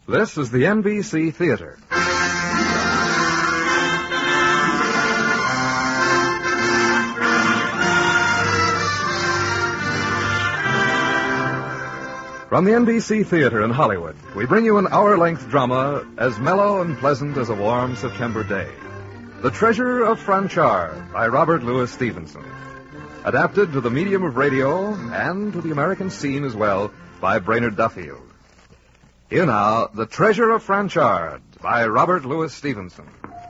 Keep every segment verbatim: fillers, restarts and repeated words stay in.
This is the N B C Theater. From the N B C Theater in Hollywood, we bring you an hour-length drama as mellow and pleasant as a warm September day. The Treasure of Franchard by Robert Louis Stevenson. Adapted to the medium of radio and to the American scene as well by Brainerd Duffield. Here now, The Treasure of Franchard by Robert Louis Stevenson.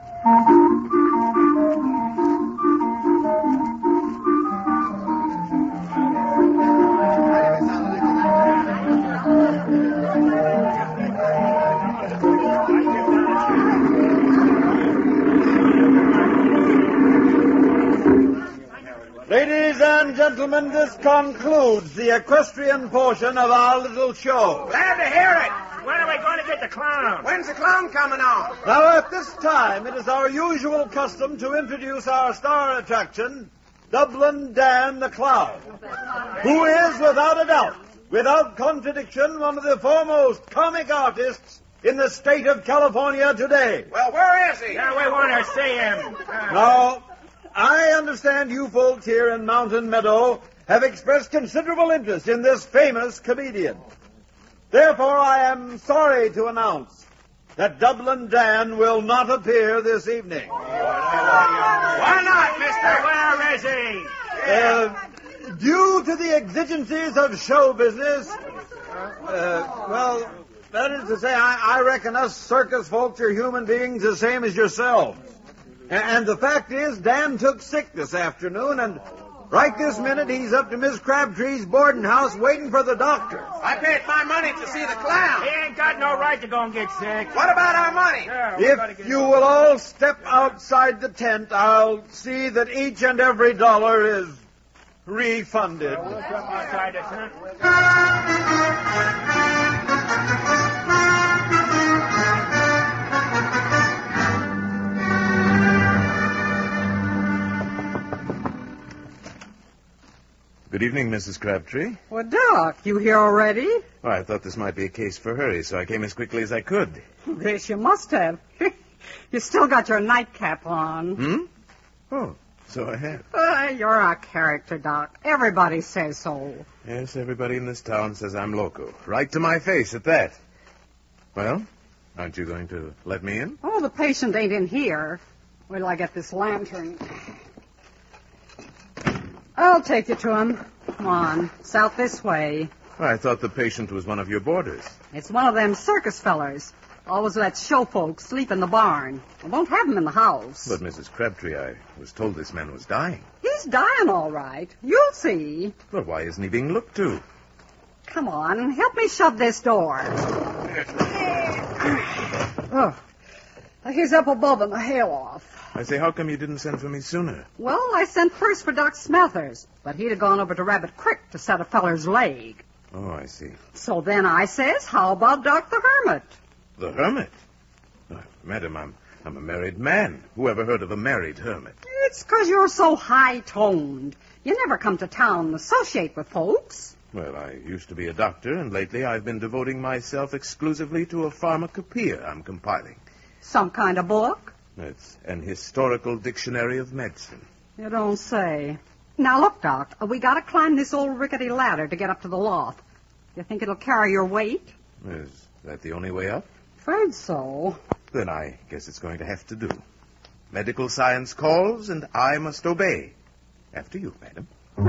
Ladies and gentlemen, this concludes the equestrian portion of our little show. Glad to hear it. When are we going to get the clown? When's the clown coming on? Now, at this time, it is our usual custom to introduce our star attraction, Dublin Dan the Clown, who is, without a doubt, without contradiction, one of the foremost comic artists in the state of California today. Well, where is he? Yeah, we want to see him. Uh, Now, I understand you folks here in Mountain Meadow have expressed considerable interest in this famous comedian. Therefore, I am sorry to announce that Dublin Dan will not appear this evening. Why not, mister? Where is he? Uh, due to the exigencies of show business, uh, well, that is to say, I, I reckon us circus folks are human beings the same as yourselves. And the fact is, Dan took sick this afternoon, and right this minute he's up to Miss Crabtree's boarding house waiting for the doctor. I paid my money to see the clown. He ain't got no right to go and get sick. What about our money? Yeah, we gotta If get- you will all step outside the tent, I'll see that each and every dollar is refunded. We'll come outside the tent. Good evening, Missus Crabtree. Well, Doc, you here already? Oh, I thought this might be a case for hurry, so I came as quickly as I could. Yes, you must have. You still got your nightcap on. Hmm? Oh, so I have. Uh, you're a character, Doc. Everybody says so. Yes, everybody in this town says I'm loco. Right to my face at that. Well, aren't you going to let me in? Oh, the patient ain't in here. Wait till I get this lantern. I'll take you to him. Come on. It's out this way. Oh, I thought the patient was one of your boarders. It's one of them circus fellers. Always lets show folks sleep in the barn. I won't have him in the house. But, Missus Crabtree, I was told this man was dying. He's dying all right. You'll see. Well, why isn't he being looked to? Come on. Help me shove this door. Oh. Here's up above and the hail off. I say, how come you didn't send for me sooner? Well, I sent first for Doc Smathers, but he'd have gone over to Rabbit Creek to set a feller's leg. Oh, I see. So then I says, how about Doc the Hermit? The hermit? Oh, madam, I'm, I'm a married man. Who ever heard of a married hermit? It's 'cause you're so high-toned. You never come to town and associate with folks. Well, I used to be a doctor, and lately I've been devoting myself exclusively to a pharmacopoeia I'm compiling. Some kind of book? It's an historical dictionary of medicine. You don't say. Now, look, Doc, we gotta climb this old rickety ladder to get up to the loft. You think it'll carry your weight? Is that the only way up? Afraid so. Then I guess it's going to have to do. Medical science calls, and I must obey. After you, madam.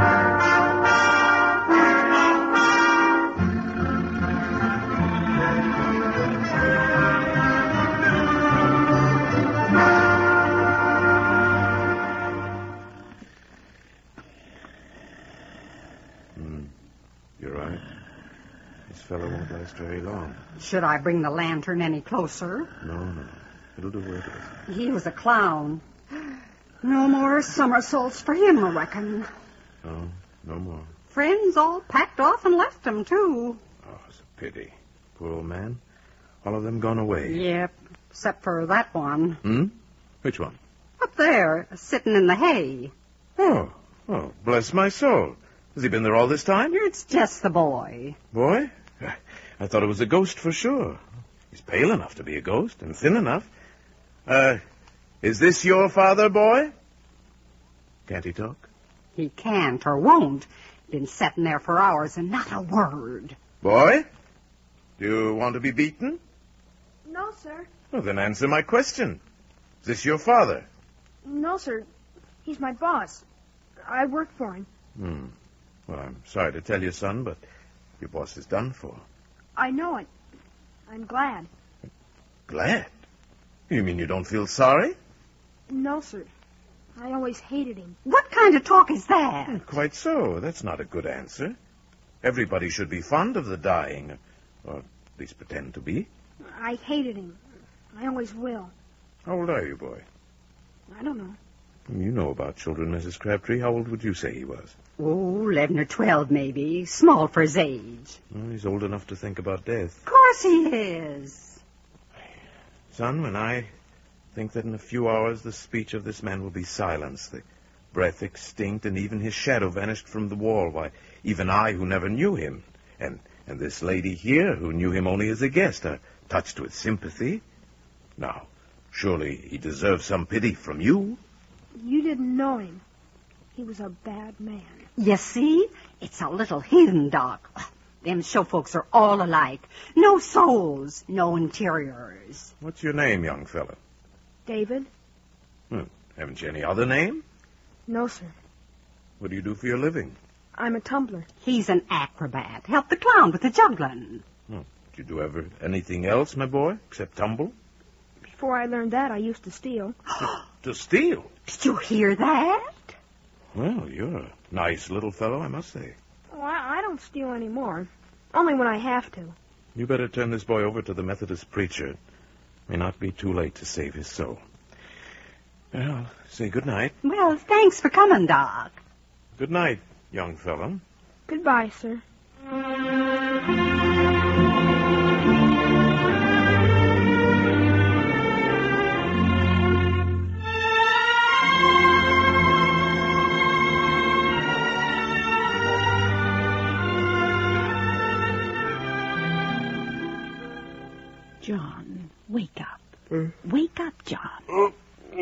You're right. This fellow won't last very long. Should I bring the lantern any closer? No, no. It'll do where it is. He was a clown. No more somersaults for him, I reckon. No, no more. Friends all packed off and left him, too. Oh, it's a pity. Poor old man. All of them gone away. Yep, except for that one. Hmm? Which one? Up there, sitting in the hay. Oh, oh, bless my soul. Has he been there all this time? It's just the boy. Boy? I thought it was a ghost for sure. He's pale enough to be a ghost, and thin enough. Uh, is this your father, boy? Can't he talk? He can't or won't. Been sitting there for hours and not a word. Boy? Do you want to be beaten? No, sir. Well, then answer my question. Is this your father? No, sir. He's my boss. I work for him. Hmm. Well, I'm sorry to tell you, son, but your boss is done for. I know it. I'm glad. Glad? You mean you don't feel sorry? No, sir. I always hated him. What kind of talk is that? Quite so. That's not a good answer. Everybody should be fond of the dying, or at least pretend to be. I hated him. I always will. How old are you, boy? I don't know. You know about children, Missus Crabtree. How old would you say he was? Oh, eleven or twelve, maybe. Small for his age. Well, he's old enough to think about death. Of course he is. Son, when I think that in a few hours the speech of this man will be silenced, the breath extinct, and even his shadow vanished from the wall, why, even I, who never knew him, and, and this lady here, who knew him only as a guest, are touched with sympathy. Now, surely he deserves some pity from you. You didn't know him. He was a bad man. You see? It's a little hidden, Doc. Them show folks are all alike. No souls, no interiors. What's your name, young fellow? David? Hmm. Haven't you any other name? No, sir. What do you do for your living? I'm a tumbler. He's an acrobat. Help the clown with the juggling. Hmm. Did you do ever anything else, my boy, except tumble? Before I learned that, I used to steal. To steal? Did you hear that? Well, you're a nice little fellow, I must say. Oh, I, I don't steal anymore. Only when I have to. You better turn this boy over to the Methodist preacher. It may not be too late to save his soul. Well, say good night. Well, thanks for coming, Doc. Good night, young fellow. Goodbye, sir. John, wake up. Wake up, John. Oh,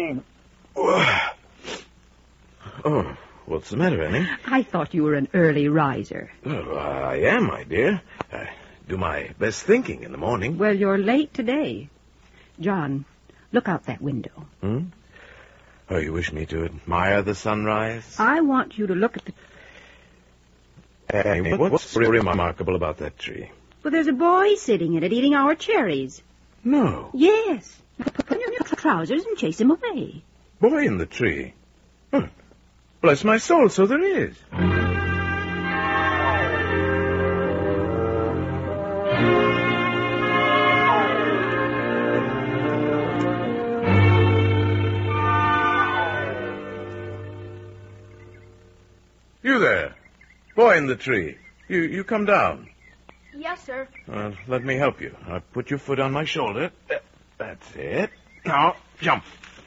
oh, what's the matter, Annie? I thought you were an early riser. Well, I am, my dear. I do my best thinking in the morning. Well, you're late today. John, look out that window. Hmm? Oh, you wish me to admire the sunrise? I want you to look at the... Annie, what's so remarkable about that tree? Well, there's a boy sitting in it eating our cherries. No. Yes. Put on your trousers and chase him away. Boy in the tree? Huh. Bless my soul, so there is. You there. Boy in the tree. You, you come down. Yes, sir. Uh, let me help you. Uh, put your foot on my shoulder. Uh, That's it. Now, jump.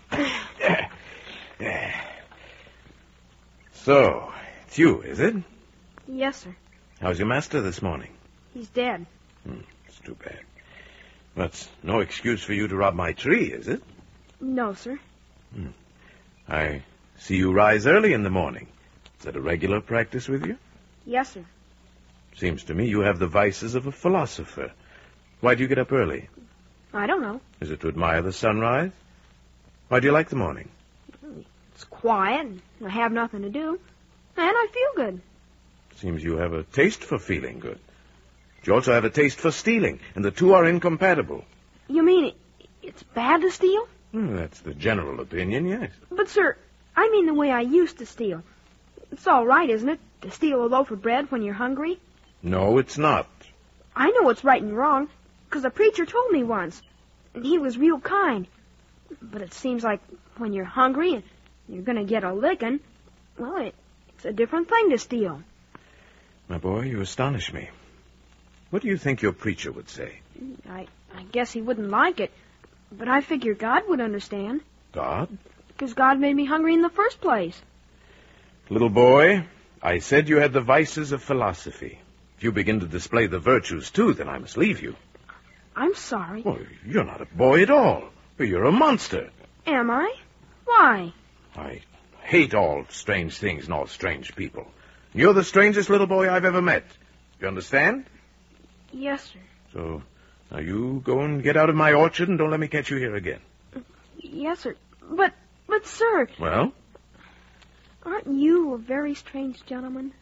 So, it's you, is it? Yes, sir. How's your master this morning? He's dead. Hmm, it's too bad. That's no excuse for you to rob my tree, is it? No, sir. Hmm. I see you rise early in the morning. Is that a regular practice with you? Yes, sir. Seems to me you have the vices of a philosopher. Why do you get up early? I don't know. Is it to admire the sunrise? Why do you like the morning? It's quiet, and I have nothing to do. And I feel good. Seems you have a taste for feeling good. But you also have a taste for stealing, and the two are incompatible. You mean it, it's bad to steal? Hmm, that's the general opinion, yes. But, sir, I mean the way I used to steal. It's all right, isn't it, to steal a loaf of bread when you're hungry? No, it's not. I know what's right and wrong, because a preacher told me once, and he was real kind. But it seems like when you're hungry and you're going to get a licking, well, it, it's a different thing to steal. My boy, you astonish me. What do you think your preacher would say? I, I guess he wouldn't like it, but I figure God would understand, God? because God made me hungry in the first place. Little boy, I said you had the vices of philosophy. If you begin to display the virtues, too, then I must leave you. I'm sorry. Well, you're not a boy at all. You're a monster. Am I? Why? I hate all strange things and all strange people. You're the strangest little boy I've ever met. You understand? Yes, sir. So, now you go and get out of my orchard and don't let me catch you here again. Yes, sir. But, but, sir, Well? aren't you a very strange gentleman?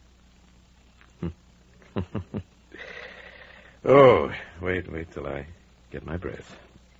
Oh, wait, wait till I get my breath.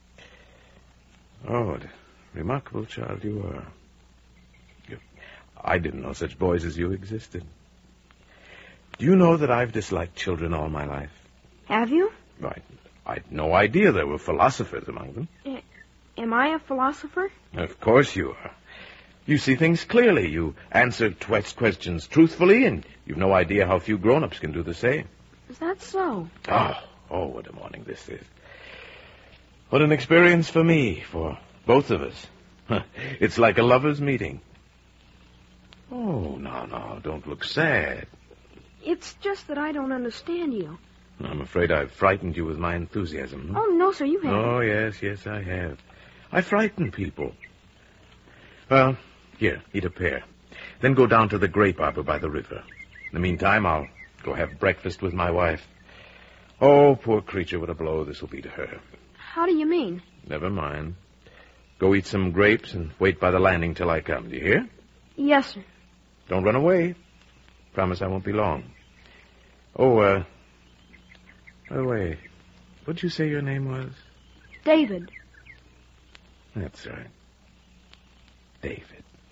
Oh, what a remarkable child you are. You, I didn't know such boys as you existed. Do you know that I've disliked children all my life? Have you? I, I'd no idea there were philosophers among them. A- am I a philosopher? Of course you are. You see things clearly. You answer Twet's questions truthfully, and you've no idea how few grown-ups can do the same. Is that so? Oh, oh, what a morning this is. What an experience for me, for both of us. It's like a lover's meeting. Oh, no, no, don't look sad. It's just that I don't understand you. I'm afraid I've frightened you with my enthusiasm. Oh, no, sir, you haven't. Oh, yes, yes, I have. I frighten people. Well, here, eat a pear. Then go down to the grape arbor by the river. In the meantime, I'll go have breakfast with my wife. Oh, poor creature, what a blow this will be to her. How do you mean? Never mind. Go eat some grapes and wait by the landing till I come. Do you hear? Yes, sir. Don't run away. Promise I won't be long. Oh, uh... by the way, what'd you say your name was? David. That's right. David.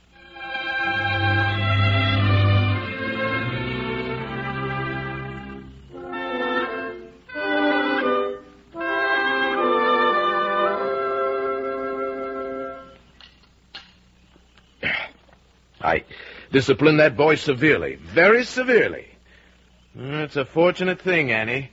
I disciplined that boy severely, very severely. It's a fortunate thing, Annie.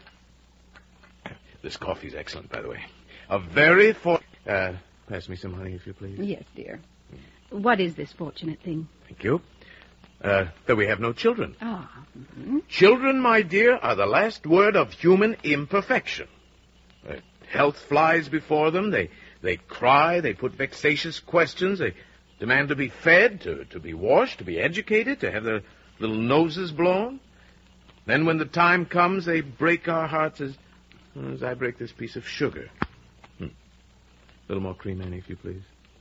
This coffee's excellent, by the way. A very for... Uh, pass me some honey, if you please. Yes, dear. What is this fortunate thing? Thank you. Uh, that we have no children. Ah. Mm-hmm. Children, my dear, are the last word of human imperfection. Uh, health flies before them. They they cry. They put vexatious questions. They demand to be fed, to, to be washed, to be educated, to have their little noses blown. Then when the time comes, they break our hearts as, as I break this piece of sugar. Hmm. A little more cream, Annie, if you please.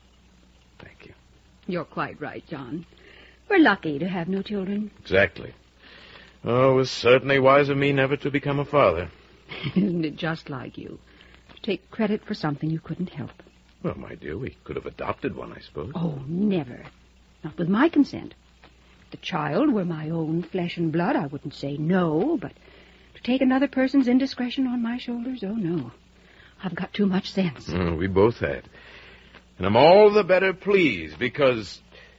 Thank you. You're quite right, John. We're lucky to have no children. Exactly. Oh, it was certainly wise of me never to become a father. Isn't it just like you? To take credit for something you couldn't help. Well, my dear, we could have adopted one, I suppose. Oh, never. Not with my consent. If the child were my own flesh and blood, I wouldn't say no, but to take another person's indiscretion on my shoulders, oh, no. I've got too much sense. Mm, we both had. And I'm all the better pleased because...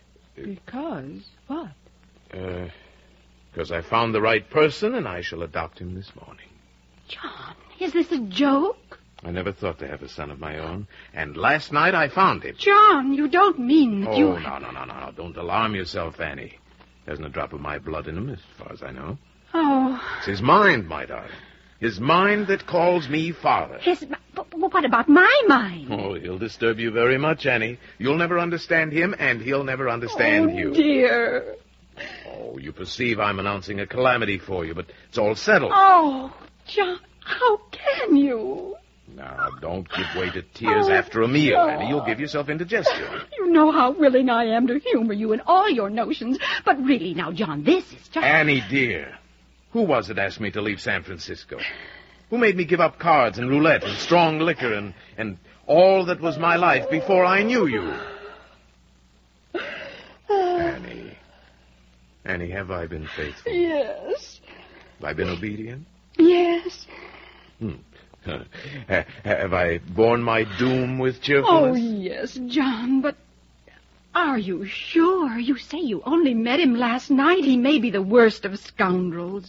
Because what? Uh, because I found the right person, and I shall adopt him this morning. John, is this a joke? I never thought to have a son of my own, and last night I found him. John, you don't mean that oh, you... Oh, no, no, no, no, no. Don't alarm yourself, Annie. There isn't a drop of my blood in him, as far as I know. Oh. It's his mind, my darling. His mind that calls me father. His... But what about my mind? Oh, he'll disturb you very much, Annie. You'll never understand him, and he'll never understand oh, you. dear. Oh, you perceive I'm announcing a calamity for you, but it's all settled. Oh, John, how can you? Now, don't give way to tears oh, after a meal, oh. Annie. You'll give yourself indigestion. You know how willing I am to humor you in all your notions, but really now, John, this is just... Annie, dear, who was it asked me to leave San Francisco? Who made me give up cards and roulette and strong liquor and, and all that was my life before I knew you? Annie. Annie, have I been faithful? Yes. Have I been obedient? Yes. Hmm. Have I borne my doom with cheerfulness? Oh, yes, John, but are you sure? You say you only met him last night. He may be the worst of scoundrels.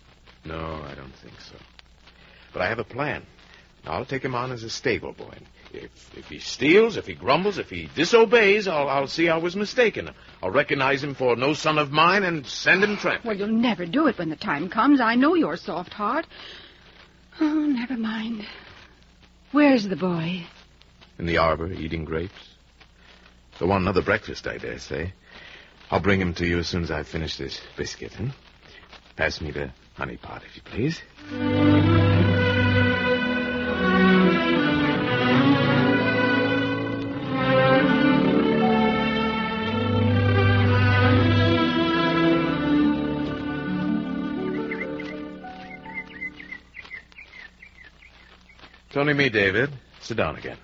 No, I don't think so. But I have a plan. I'll take him on as a stable boy. If, if he steals, if he grumbles, if he disobeys, I'll, I'll see I was mistaken. I'll recognize him for no son of mine and send him tramping. Well, you'll never do it when the time comes. I know your soft heart. Oh, never mind. Where's the boy? In the arbor, eating grapes. Go on another breakfast, I dare say. I'll bring him to you as soon as I've finished this biscuit. Hmm? Pass me the honey pot, if you please. It's only me, David. Sit down again.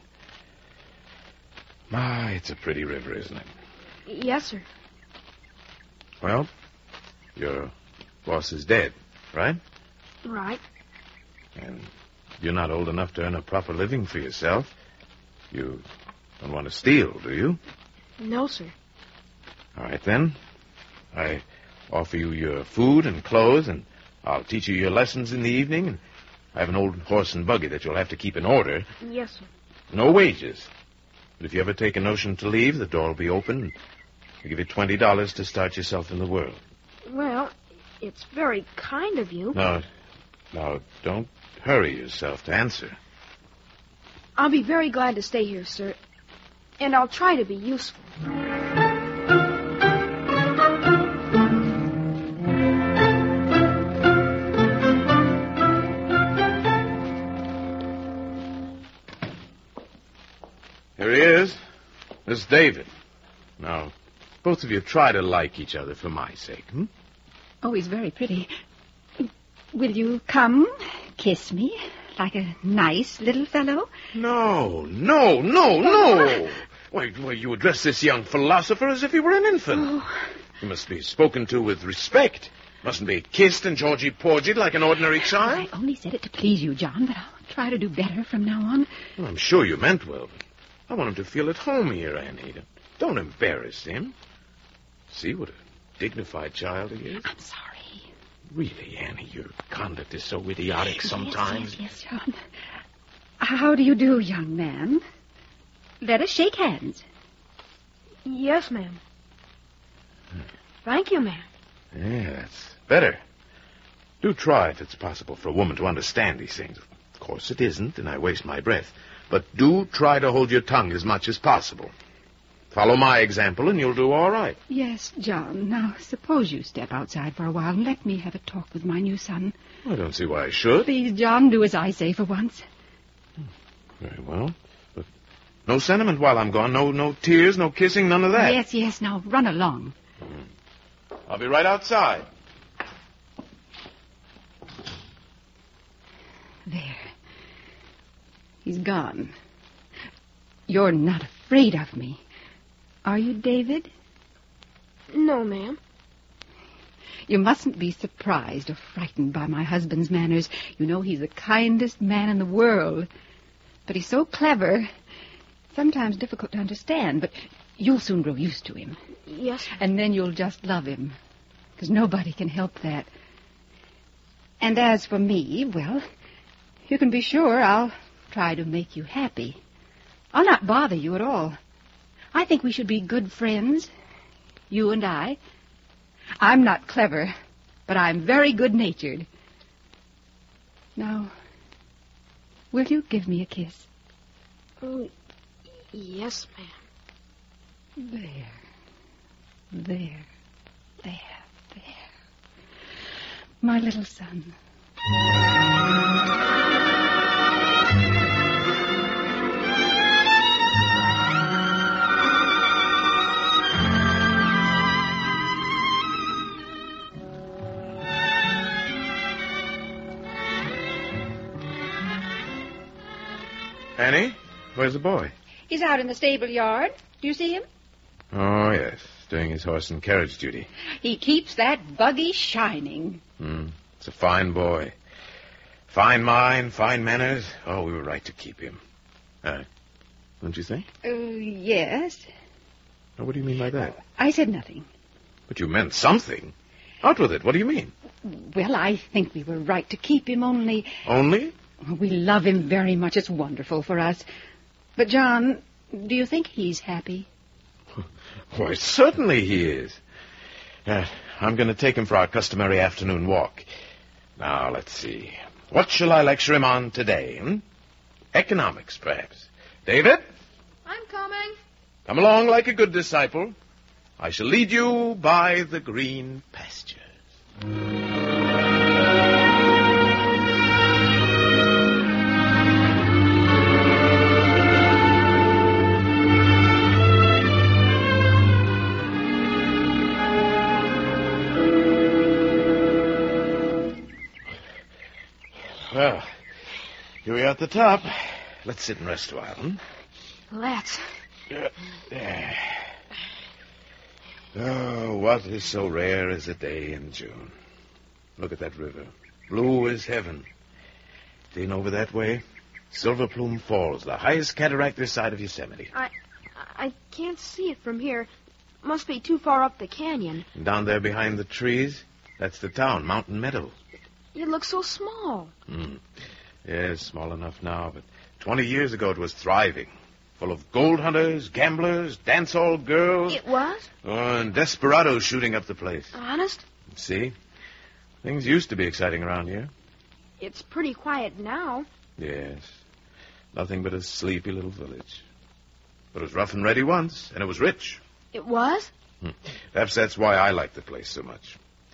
My, it's a pretty river, isn't it? Yes, sir. Well, your boss is dead, right? Right. And you're not old enough to earn a proper living for yourself. You don't want to steal, do you? No, sir. All right, then. I offer you your food and clothes, and I'll teach you your lessons in the evening, and I have an old horse and buggy that you'll have to keep in order. Yes, sir. No wages. But if you ever take a notion to leave, the door will be open, and I'll give you twenty dollars to start yourself in the world. Well, it's very kind of you. No, no, don't hurry yourself to answer. I'll be very glad to stay here, sir. And I'll try to be useful. Here he is. This is David. Now, both of you try to like each other for my sake, hmm? Oh, he's very pretty. Will you come kiss me like a nice little fellow? No, no, no, no. Why, why, you address this young philosopher as if he were an infant. Oh. He must be spoken to with respect. Mustn't be kissed and Georgie-porgied like an ordinary child. I only said it to please you, John, but I'll try to do better from now on. Well, I'm sure you meant well. I want him to feel at home here, Annie. Don't embarrass him. See what a dignified child he is. I'm sorry. Really, Annie, your conduct is so idiotic sometimes. Yes, yes, yes, John. How do you do, young man? Let us shake hands. Yes, ma'am. Thank you, ma'am. Yeah, that's better. Do try if it's possible for a woman to understand these things. Of course it isn't, and I waste my breath. But do try to hold your tongue as much as possible. Follow my example, and you'll do all right. Yes, John. Now, suppose you step outside for a while and let me have a talk with my new son. I don't see why I should. Please, John, do as I say for once. Very well. But no sentiment while I'm gone. No, no tears, no kissing, none of that. Yes, yes. Now, run along. I'll be right outside. There. He's gone. You're not afraid of me, are you, David? No, ma'am. You mustn't be surprised or frightened by my husband's manners. You know he's the kindest man in the world. But he's so clever, sometimes difficult to understand, but you'll soon grow used to him. Yes. And then you'll just love him, because nobody can help that. And as for me, well, you can be sure I'll try to make you happy. I'll not bother you at all. I think we should be good friends, you and I. I'm not clever, but I'm very good-natured. Now, will you give me a kiss? Oh, yes, ma'am. There. There. There. There. My little son. Annie, where's the boy? He's out in the stable yard. Do you see him? Oh, yes, doing his horse and carriage duty. He keeps that buggy shining. Hmm, it's a fine boy. Fine mind, fine manners. Oh, we were right to keep him. Uh, don't you think? Uh, yes. Oh, what do you mean by that? I said nothing. But you meant something. Out with it. What do you mean? Well, I think we were right to keep him, only... Only? We love him very much. It's wonderful for us. But, John, do you think he's happy? Why, certainly he is. Uh, I'm going to take him for our customary afternoon walk. Now, let's see. What shall I lecture him on today? Hmm? Economics, perhaps. David? I'm coming. Come along like a good disciple. I shall lead you by the green pastures. Well, here we are at the top. Let's sit and rest a while, hmm? Let's. Uh, there. Oh, what is so rare as a day in June? Look at that river. Blue as heaven. Seen over that way? Silver Plume Falls, the highest cataract this side of Yosemite. I, I can't see it from here. Must be too far up the canyon. And down there behind the trees, that's the town, Mountain Meadow. It looks so small. Hmm. Yes, small enough now, but twenty years ago it was thriving. Full of gold hunters, gamblers, dance-hall girls. It was? Oh, and desperados shooting up the place. Honest? See? Things used to be exciting around here. It's pretty quiet now. Yes. Nothing but a sleepy little village. But it was rough and ready once, and it was rich. It was? Hmm. Perhaps that's why I like the place so much.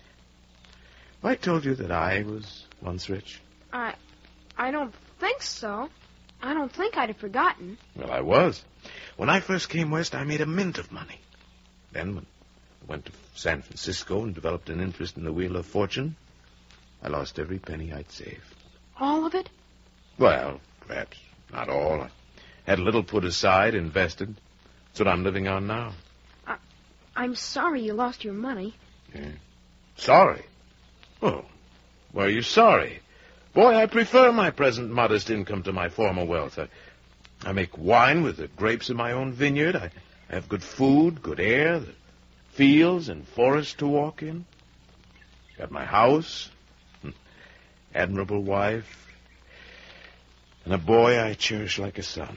Have I told you that I was once rich? I... I don't think so. I don't think I'd have forgotten. Well, I was. When I first came west, I made a mint of money. Then, when I went to San Francisco and developed an interest in the Wheel of Fortune, I lost every penny I'd saved. All of it? Well, perhaps not all. I had a little put aside, invested. That's what I'm living on now. I, I'm sorry you lost your money. Yeah. Sorry? Oh, why are you sorry? Boy, I prefer my present modest income to my former wealth. I, I make wine with the grapes in my own vineyard. I have good food, good air, the fields and forests to walk in. Got my house, admirable wife, and a boy I cherish like a son.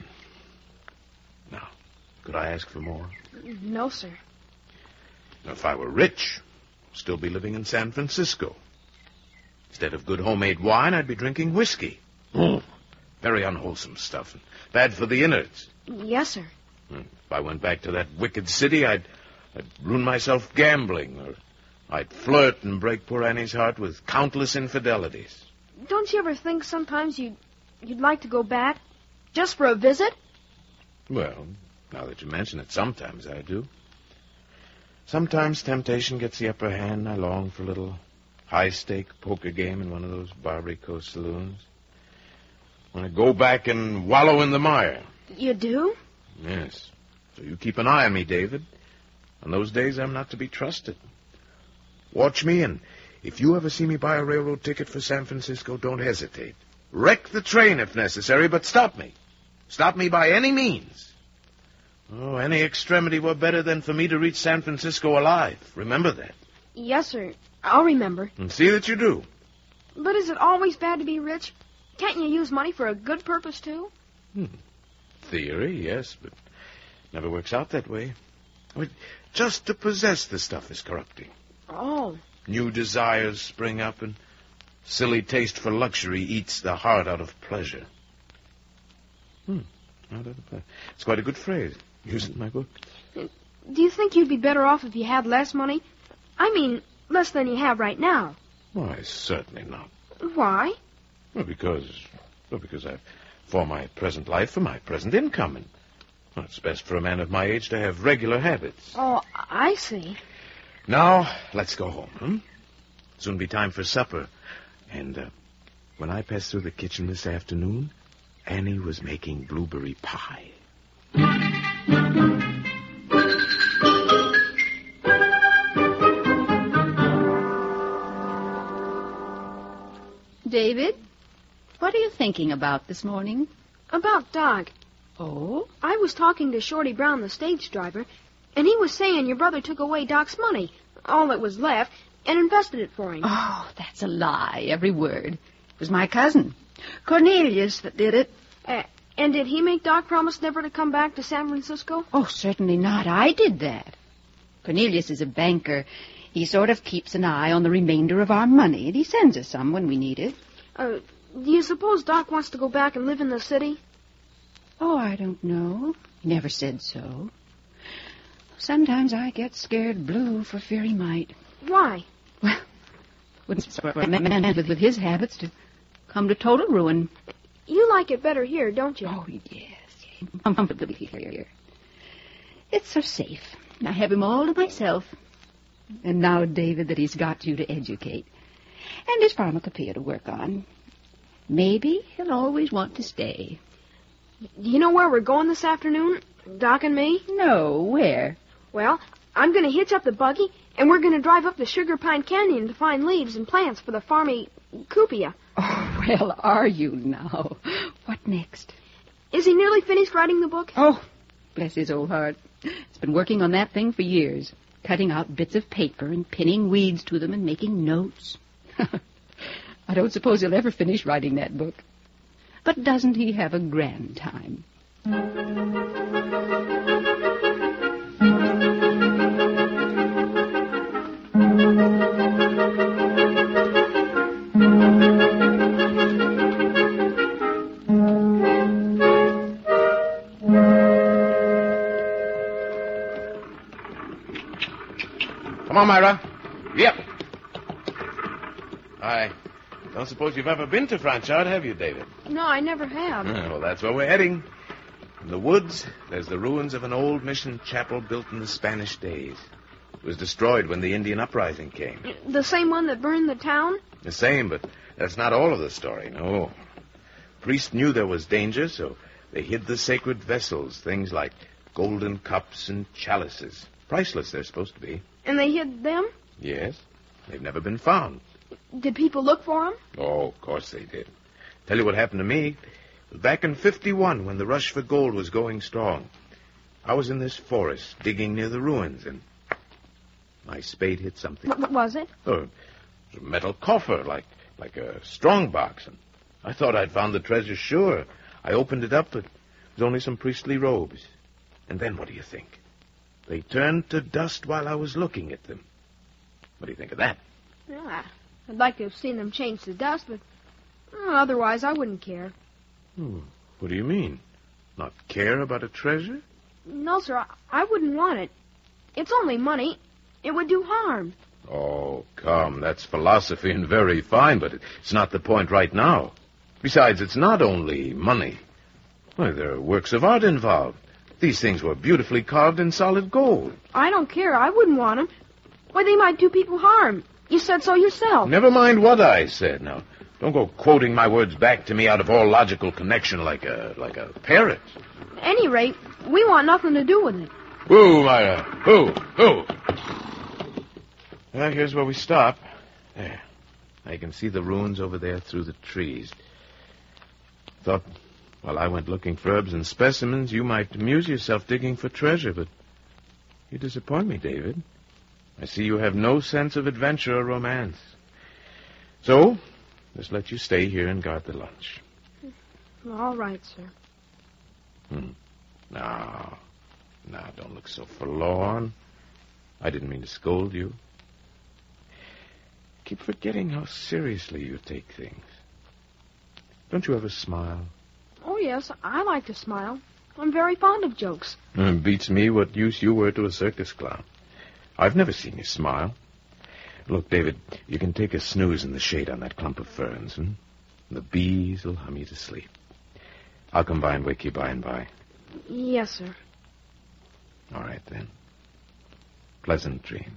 Now, could I ask for more? No, sir. Now, if I were rich, I'd still be living in San Francisco. Instead of good homemade wine, I'd be drinking whiskey. Mm. Very unwholesome stuff, and bad for the innards. Yes, sir. If I went back to that wicked city, I'd, I'd ruin myself gambling, or I'd flirt and break poor Annie's heart with countless infidelities. Don't you ever think sometimes you'd, you'd like to go back, just for a visit? Well, now that you mention it, sometimes I do. Sometimes temptation gets the upper hand. I long for a little high-stake poker game in one of those Barbary Coast saloons. I want to go back and wallow in the mire. You do? Yes. So you keep an eye on me, David. On those days, I'm not to be trusted. Watch me, and if you ever see me buy a railroad ticket for San Francisco, don't hesitate. Wreck the train if necessary, but stop me. Stop me by any means. Oh, any extremity were better than for me to reach San Francisco alive. Remember that. Yes, sir. I'll remember. And see that you do. But is it always bad to be rich? Can't you use money for a good purpose, too? Hmm. Theory, yes, but never works out that way. I mean, just to possess the stuff is corrupting. Oh. New desires spring up, and silly taste for luxury eats the heart out of pleasure. Hmm. Out of pleasure. It's quite a good phrase. Use it in my book. Do you think you'd be better off if you had less money? I mean, less than you have right now. Why, certainly not. Why? Well, because, well, because I've, for my present life, for my present income, and well, it's best for a man of my age to have regular habits. Oh, I see. Now, let's go home, hmm? Soon be time for supper. And uh, when I passed through the kitchen this afternoon, Annie was making blueberry pie. David, what are you thinking about this morning? About Doc. Oh? I was talking to Shorty Brown, the stage driver, and he was saying your brother took away Doc's money, all that was left, and invested it for him. Oh, that's a lie, every word. It was my cousin, Cornelius, that did it. Uh, And did he make Doc promise never to come back to San Francisco? Oh, certainly not. I did that. Cornelius is a banker. He sort of keeps an eye on the remainder of our money, and he sends us some when we need it. Uh, do you suppose Doc wants to go back and live in the city? Oh, I don't know. He never said so. Sometimes I get scared blue for fear he might. Why? Well, wouldn't for a man with, with his habits to come to total ruin. You like it better here, don't you? Oh, yes. I'm comfortably here. It's so safe. I have him all to myself. And now, David, that he's got you to educate. And his pharmacopoeia to work on. Maybe he'll always want to stay. Do you know where we're going this afternoon? Doc and me? No, where? Well, I'm going to hitch up the buggy, and we're going to drive up the Sugar Pine Canyon to find leaves and plants for the pharmacopoeia. Oh, well, are you now? What next? Is he nearly finished writing the book? Oh, bless his old heart. He's been working on that thing for years, cutting out bits of paper and pinning weeds to them and making notes. I don't suppose he'll ever finish writing that book. But doesn't he have a grand time? Come on, Myra. Yep. I don't suppose you've ever been to Franchard, have you, David? No, I never have. Ah, well, that's where we're heading. In the woods, there's the ruins of an old mission chapel built in the Spanish days. It was destroyed when the Indian uprising came. The same one that burned the town? The same, but that's not all of the story, no. Priests knew there was danger, so they hid the sacred vessels, things like golden cups and chalices. Priceless, they're supposed to be. And they hid them? Yes. They've never been found. Did people look for them? Oh, of course they did. Tell you what happened to me. It was back in fifty-one when the rush for gold was going strong. I was in this forest digging near the ruins, and my spade hit something. What was it? Oh, it was a metal coffer, like like a strong box. And I thought I'd found the treasure, sure. I opened it up, but it was only some priestly robes. And then what do you think? They turned to dust while I was looking at them. What do you think of that? Yeah, I'd like to have seen them change to dust, but oh, otherwise I wouldn't care. Hmm. What do you mean? Not care about a treasure? No, sir, I, I wouldn't want it. It's only money. It would do harm. Oh, come, that's philosophy and very fine, but it's not the point right now. Besides, it's not only money. Why, there are works of art involved. These things were beautifully carved in solid gold. I don't care. I wouldn't want them. Why, they might do people harm. You said so yourself. Never mind what I said. Now, don't go quoting my words back to me out of all logical connection like a like a parrot. At any rate, we want nothing to do with it. Who, Myra? Who? Who? Well, here's where we stop. There. I can see the ruins over there through the trees. Thought while I went looking for herbs and specimens, you might amuse yourself digging for treasure, but you disappoint me, David. I see you have no sense of adventure or romance. So, just let you stay here and guard the lunch. All right, sir. Hmm. No. No, don't look so forlorn. I didn't mean to scold you. Keep forgetting how seriously you take things. Don't you ever smile? Oh, yes, I like to smile. I'm very fond of jokes. It beats me what use you were to a circus clown. I've never seen you smile. Look, David, you can take a snooze in the shade on that clump of ferns, hmm? The bees will hum you to sleep. I'll come by and wake you by and by. Yes, sir. All right, then. Pleasant dreams.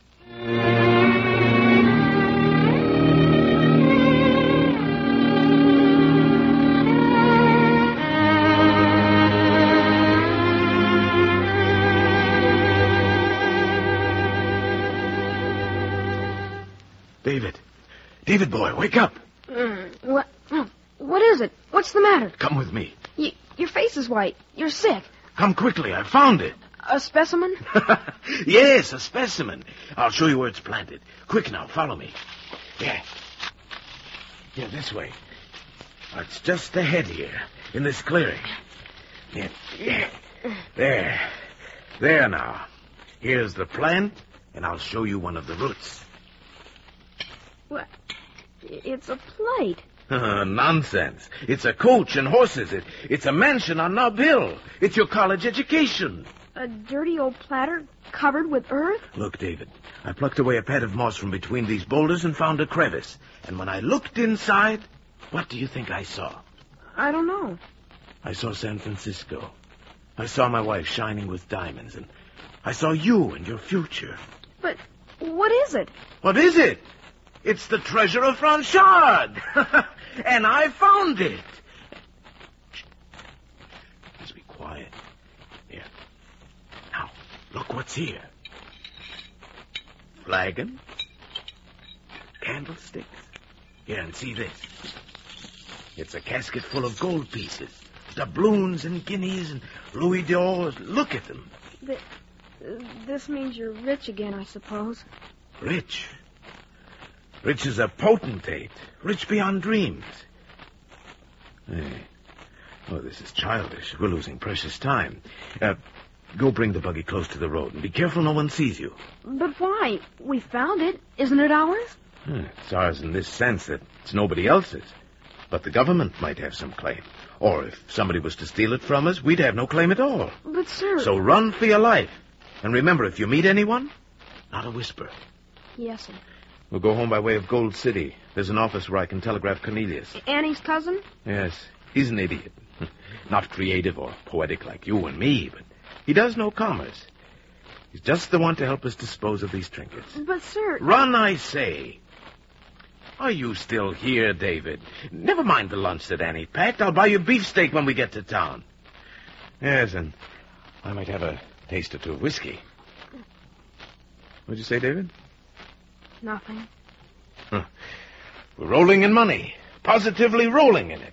David. David, boy, wake up. Mm, what? oh, What is it? What's the matter? Come with me. Y- your face is white. You're sick. Come quickly. I found it. A specimen? Yes, a specimen. I'll show you where it's planted. Quick now, follow me. Yeah. Yeah, this way. It's just ahead here, in this clearing. Yeah, yeah. There. There now. Here's the plant, and I'll show you one of the roots. What? It's a plate. Uh, nonsense. It's a coach and horses. It, it's a mansion on Nob Hill. It's your college education. A dirty old platter covered with earth? Look, David, I plucked away a pad of moss from between these boulders and found a crevice. And when I looked inside, what do you think I saw? I don't know. I saw San Francisco. I saw my wife shining with diamonds, and I saw you and your future. But what is it? What is it? It's the treasure of Franchard. And I found it. Shh. Let's be quiet. Here. Now, look what's here. Flagon. Candlesticks. Here, and see this. It's a casket full of gold pieces. Doubloons and guineas and louis d'ors. Look at them. Th- this means you're rich again, I suppose. Rich? Rich as a potentate. Rich beyond dreams. Hey. Oh, this is childish. We're losing precious time. Uh, go bring the buggy close to the road, and be careful no one sees you. But why? We found it. Isn't it ours? Uh, it's ours in this sense that it's nobody else's. But the government might have some claim. Or if somebody was to steal it from us, we'd have no claim at all. But, sir... So run for your life. And remember, if you meet anyone, not a whisper. Yes, sir. We'll go home by way of Gold City. There's an office where I can telegraph Cornelius. Annie's cousin? Yes, he's an idiot. Not creative or poetic like you and me, but he does know commerce. He's just the one to help us dispose of these trinkets. But, sir... Run, I say. Are you still here, David? Never mind the lunch that Annie packed. I'll buy you beefsteak when we get to town. Yes, and I might have a taste or two of whiskey. What'd you say, David? Nothing. Huh. We're rolling in money. Positively rolling in it.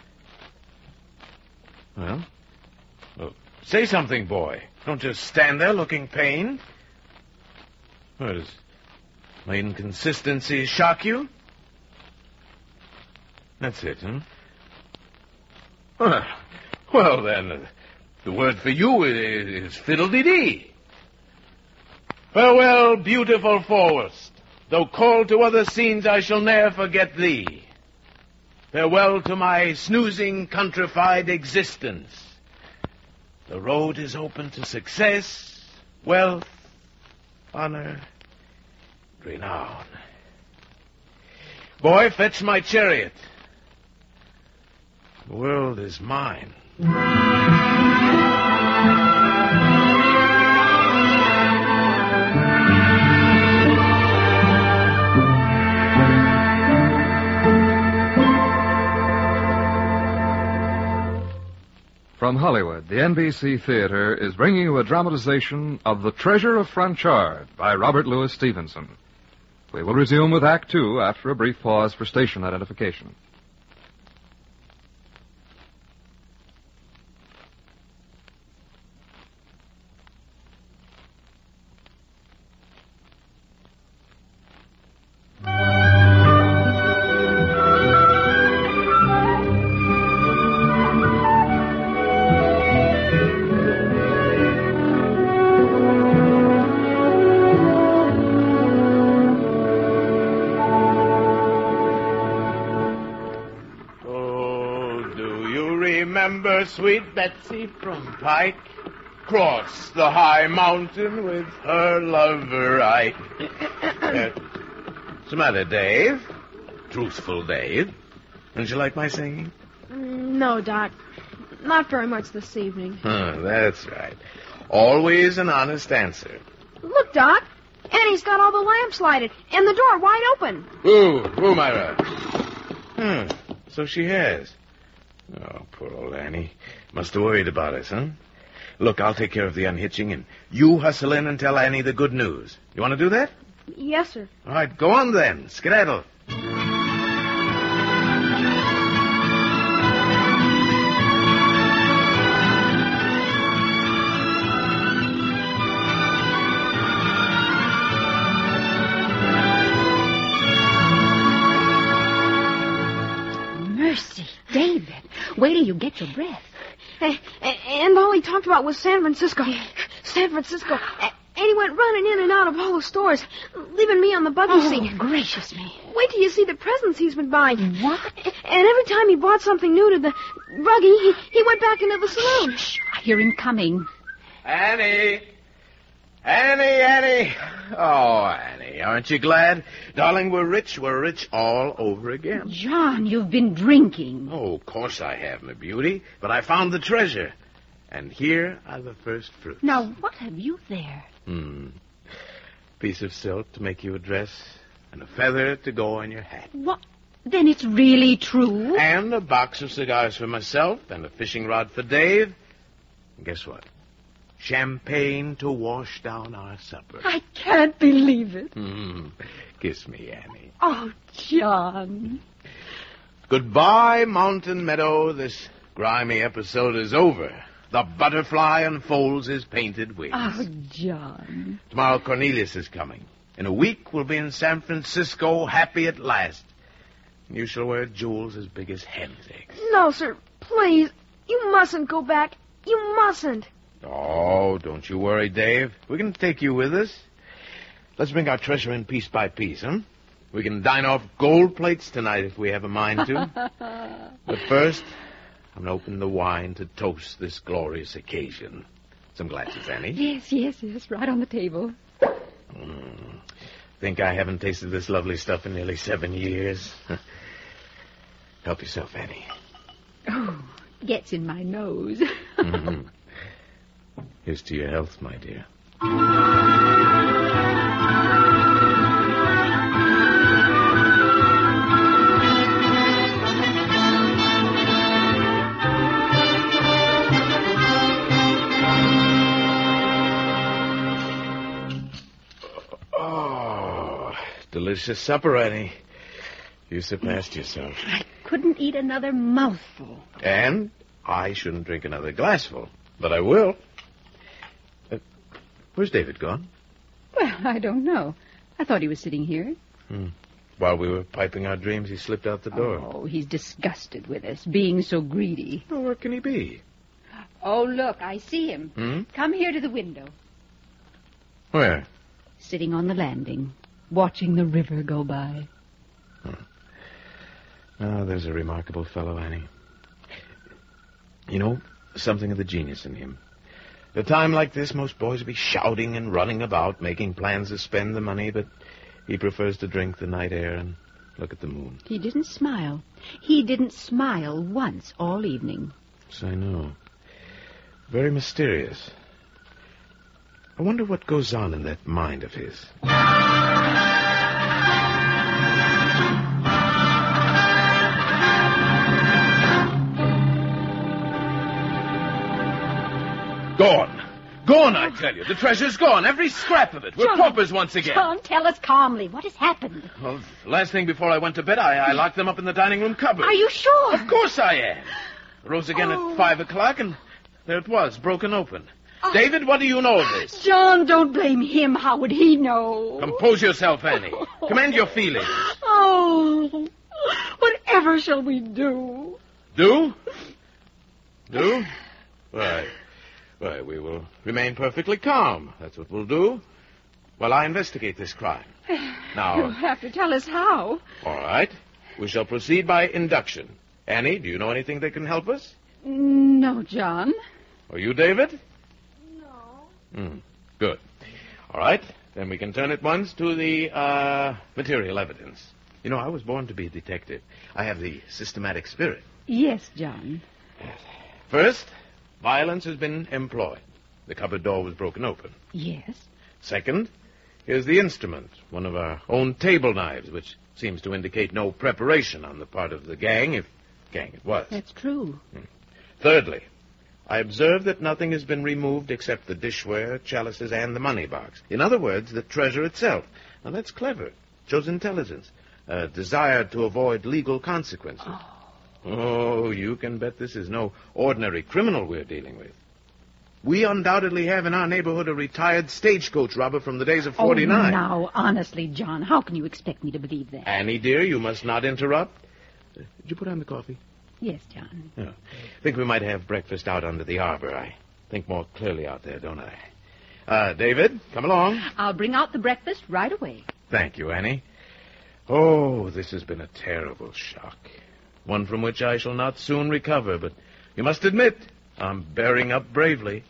Well, well, say something, boy. Don't just stand there looking pained. What, does my inconsistency shock you? That's it, huh? Well, well then, uh, the word for you is, is fiddle-dee-dee. Farewell, beautiful forest. Though called to other scenes, I shall ne'er forget thee. Farewell to my snoozing, countrified existence. The road is open to success, wealth, honor, renown. Boy, fetch my chariot. The world is mine. From Hollywood, the N B C Theater is bringing you a dramatization of The Treasure of Franchard by Robert Louis Stevenson. We will resume with Act Two after a brief pause for station identification. Remember sweet Betsy from Pike? Cross the high mountain with her lover Ike. uh, what's the matter, Dave? Truthful Dave. Don't you like my singing? No, Doc. Not very much this evening. Huh, that's right. Always an honest answer. Look, Doc. Annie's got all the lamps lighted and the door wide open. Ooh, ooh, Myra. Hmm, so she has. Oh, poor old Annie. Must have worried about us, huh? Look, I'll take care of the unhitching, and you hustle in and tell Annie the good news. You want to do that? Yes, sir. All right, go on then. Skedaddle. mercy, David. Wait till you get your breath. And, and all he talked about was San Francisco. San Francisco. And he went running in and out of all the stores, leaving me on the buggy Oh, seat. gracious me. Wait till you see the presents he's been buying. What? And every time he bought something new to the buggy, he, he went back into the saloon. Shh, I hear him coming. Annie! Annie, Annie! Oh, Annie, aren't you glad? Darling, we're rich. We're rich all over again. John, you've been drinking. Oh, of course I have, my beauty. But I found the treasure. And here are the first fruits. Now, what have you there? Hmm. Piece of silk to make you a dress, and a feather to go on your hat. What? Then it's really true? And a box of cigars for myself, and a fishing rod for Dave. And guess what? Champagne to wash down our supper. I can't believe it. Hmm. Kiss me, Annie. Oh, John. Goodbye, Mountain Meadow. This grimy episode is over. The butterfly unfolds his painted wings. Oh, John. Tomorrow Cornelius is coming. In a week, we'll be in San Francisco, happy at last. And you shall wear jewels as big as hen's eggs. No, sir. Please. You mustn't go back. You mustn't. Oh, don't you worry, Dave. We can take you with us. Let's bring our treasure in piece by piece, huh? We can dine off gold plates tonight if we have a mind to. But first, I'm going to open the wine to toast this glorious occasion. Some glasses, Annie. Yes, yes, yes, right on the table. Mm. Think I haven't tasted this lovely stuff in nearly seven years. Help yourself, Annie. Oh, gets in my nose. Mm-hmm. Here's to your health, my dear. Oh, delicious supper, Annie. You surpassed yourself. I couldn't eat another mouthful. And I shouldn't drink another glassful, but I will. Uh, where's David gone? Well, I don't know. I thought he was sitting here. Hmm. While we were piping our dreams, he slipped out the door. Oh, he's disgusted with us, being so greedy. Well, where can he be? Oh, look, I see him. Hmm? Come here to the window. Where? Sitting on the landing, watching the river go by. Hmm. Oh, there's a remarkable fellow, Annie. You know, something of the genius in him. At a time like this, most boys would be shouting and running about, making plans to spend the money, but he prefers to drink the night air and look at the moon. He didn't smile. He didn't smile once all evening. Yes, I know. Very mysterious. I wonder what goes on in that mind of his. Gone. Gone, I tell you. The treasure's gone. Every scrap of it. We're John, paupers once again. John, tell us calmly. What has happened? Well, last thing before I went to bed, I, I locked them up in the dining room cupboard. Are you sure? Of course I am. Rose again Oh. at five o'clock, and there it was, broken open. David, what do you know of this? John, don't blame him. How would he know? Compose yourself, Annie. Command your feelings. Oh, whatever shall we do? Do? Do? Why, why, we will remain perfectly calm. That's what we'll do. While I investigate this crime. Now, You'll have to tell us how. all right. We shall proceed by induction. Annie, do you know anything that can help us? No, John. Or you, David? Hmm. Good. All right. Then we can turn at once to the uh, material evidence. You know, I was born to be a detective. I have the systematic spirit. Yes, John. First, violence has been employed. The cupboard door was broken open. Yes. Second, here's the instrument, one of our own table knives, which seems to indicate no preparation on the part of the gang, if gang it was. That's true. Thirdly, I observe that nothing has been removed except the dishware, chalices, and the money box. In other words, the treasure itself. Now, that's clever. Shows intelligence. A desire to avoid legal consequences. Oh. Oh, you can bet this is no ordinary criminal we're dealing with. We undoubtedly have in our neighborhood a retired stagecoach robber from the days of forty-nine. Oh, now, honestly, John, how can you expect me to believe that? Annie, dear, you must not interrupt. Uh, did you put on the coffee? Yes, John. Yeah. I think we might have breakfast out under the arbor. I think more clearly out there, don't I? Uh, David, come along. I'll bring out the breakfast right away. Thank you, Annie. Oh, this has been a terrible shock. One from which I shall not soon recover, but you must admit, I'm bearing up bravely.